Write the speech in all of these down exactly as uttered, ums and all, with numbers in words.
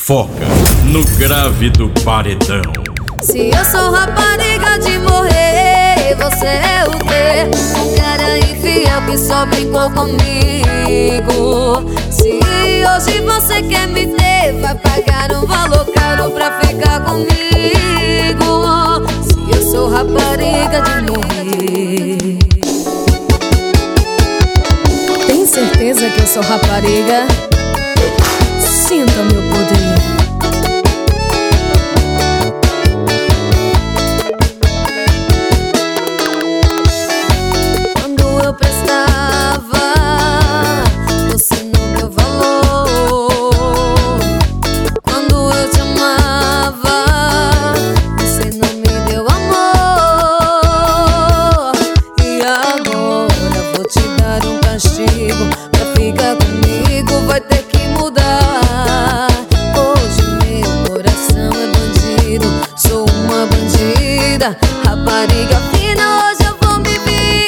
Foca no grave do paredão. Se eu sou rapariga de morrer, você é o quê? Um cara infiel que só brincou comigo. Se hoje você quer me ter, vai pagar um valor caro pra ficar comigo. Se eu sou rapariga de morrer. Tem certeza que eu sou rapariga? Sinta meu poder. Eu prestava, você não deu valor. Quando eu te amava, você não me deu amor. E agora vou te dar um castigo. Pra ficar comigo vai ter que mudar. Hoje meu coração é bandido, sou uma bandida. Rapariga fina, hoje eu vou me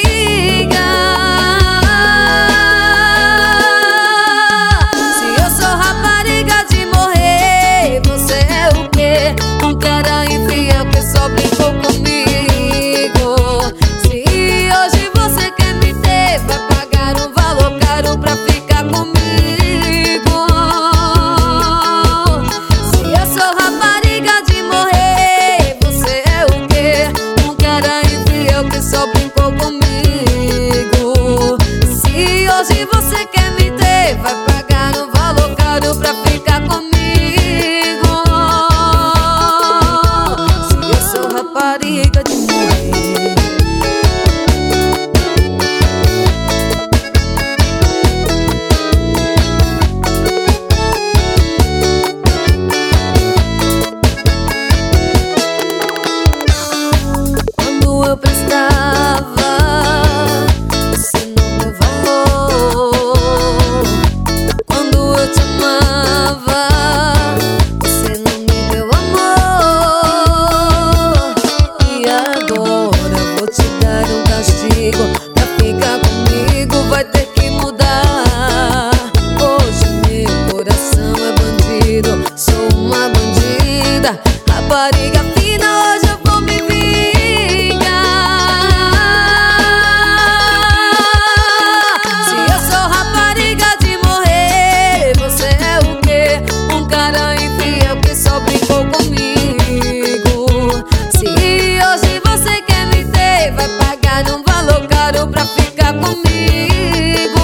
só brincou comigo. Se hoje você quer me ter, vai pagar um valor caro pra ficar comigo. Se eu sou rapariga de morrer, você é o quê? Um cara infiel que só brincou comigo. Se hoje você quer me ter, vai pagar um valor caro pra ficar comigo. Rapariga de morrer. Quando eu prestava, você não deu valor. Quando eu te amava, você não me deu amor. Agora vou te dar um castigo. Pra ficar comigo vai ter que mudar. Hoje meu coração é bandido, sou uma bandida. Rapariga fina, hoje eu vou me vingar. Se eu sou rapariga de morrer, você é o quê? Um cara infiel que só brincou comigo. Se hoje você quer me ter, vai pagar um valor caro pra ficar comigo.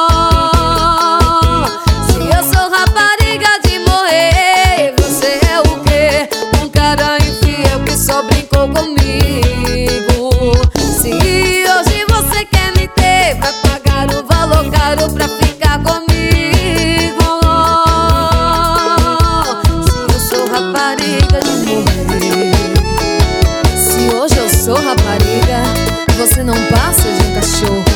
Se eu sou rapariga de morrer, você é o quê? Um cara infiel que só brincou comigo. Se hoje você quer me ter, vai pagar um valor caro pra ficar comigo. Se eu sou rapariga de morrer. Se hoje eu sou rapariga, você não passa de um cachorro.